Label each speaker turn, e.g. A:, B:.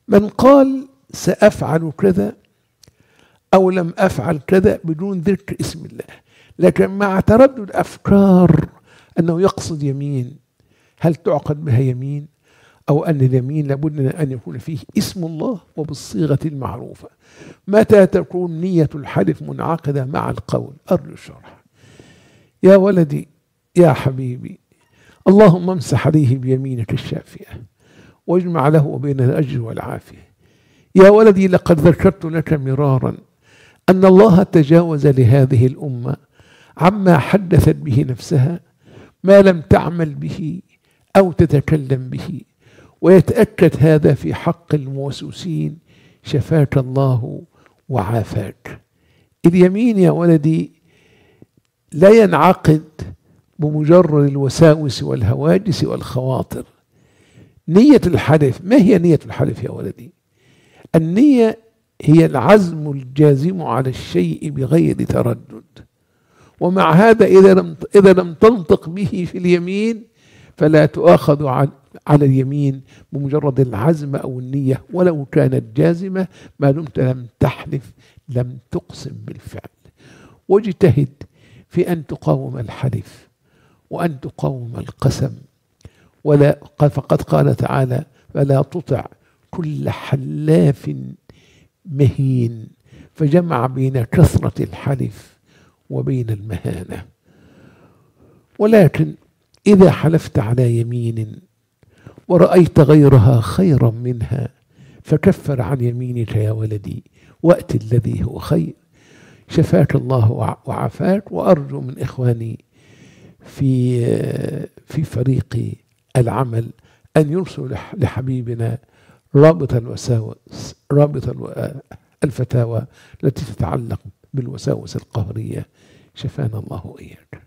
A: من قال سأفعل كذا أو لم أفعل كذا بدون ذكر اسم الله، لكن مع تردد أفكار أنه يقصد يمين، هل تعقد بها يمين؟ أو أن اليمين لابد أن يكون فيه اسم الله وبالصيغة المعروفة. متى تكون نية الحلف منعقدة مع القول؟ أرجو الشرح. يا ولدي يا حبيبي، اللهم امسح عليه بيمينك الشافية واجمع له بين الأجر والعافية. يا ولدي لقد ذكرت لك مرارا أن الله تجاوز لهذه الأمة عما حدثت به نفسها ما لم تعمل به أو تتكلم به، ويتأكد هذا في حق الموسوسين، شفاك الله وعافاك. اليمين يا ولدي لا ينعقد بمجرد الوساوس والهواجس والخواطر. نية الحلف، ما هي نية الحلف يا ولدي؟ النية هي العزم الجازم على الشيء بغير تردد، ومع هذا إذا لم تنطق به في اليمين فلا تؤاخذ على اليمين بمجرد العزم أو النية ولو كانت جازمة، ما دمت لم تحلف، لم تقسم بالفعل. واجتهد في أن تقاوم الحلف وأن تقاوم القسم، فقد قال تعالى: فلا تطع كل حلاف مهين، فجمع بين كثرة الحلف وبين المهانة. ولكن إذا حلفت على يمين ورأيت غيرها خيرا منها فكفر عن يمينك يا ولدي وأت الذي هو خير. شفاك الله وعافاك. وأرجو من إخواني في فريق العمل أن يرسلوا لحبيبنا رابط الفتاوى التي تتعلق بالوساوس القهرية. شفانا الله وإياك.